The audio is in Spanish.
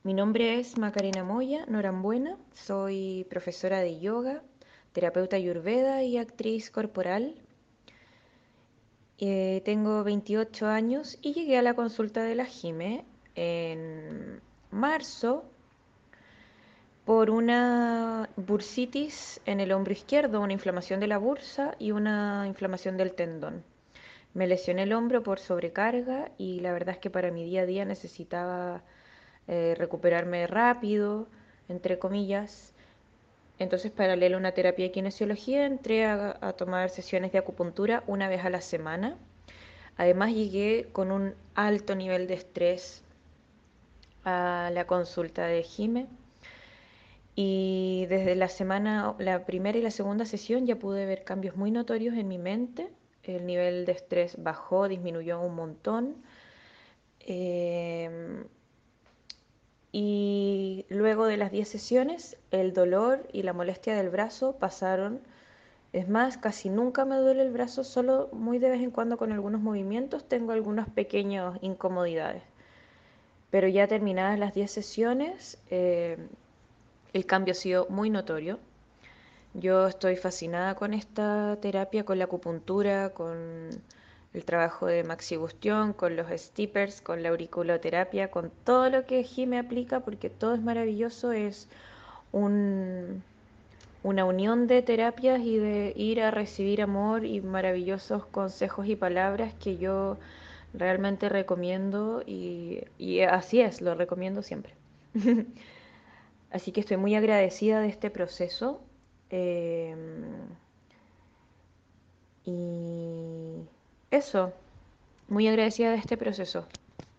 Mi nombre es Macarena Moya Norambuena, soy profesora de yoga, terapeuta ayurveda y actriz corporal. Tengo 28 años y llegué a la consulta de la Jime en marzo por una bursitis en el hombro izquierdo, una inflamación de la bursa y una inflamación del tendón. Me lesioné el hombro por sobrecarga y la verdad es que para mi día a día necesitaba recuperarme rápido, entre comillas. Entonces, paralelo a una terapia de kinesiología, entré a tomar sesiones de acupuntura una vez a la semana. Además, llegué con un alto nivel de estrés a la consulta de Jime. Y desde la semana, la primera y la segunda sesión ya pude ver cambios muy notorios en mi mente. El nivel de estrés bajó, disminuyó un montón. Em, y luego de las 10 sesiones, el dolor y la molestia del brazo pasaron. Es más, casi nunca me duele el brazo, solo muy de vez en cuando con algunos movimientos tengo algunas pequeñas incomodidades. Pero ya terminadas las 10 sesiones, el cambio ha sido muy notorio. Yo estoy fascinada con esta terapia, con la acupuntura, con el trabajo de Maxi Bustión, con los steppers, con la auriculoterapia, con todo lo que Jime aplica, porque todo es maravilloso, es un, una unión de terapias y de ir a recibir amor y maravillosos consejos y palabras que yo realmente recomiendo y así es, lo recomiendo siempre. Así que estoy muy agradecida de este proceso. eh, y eso, muy agradecida de este proceso.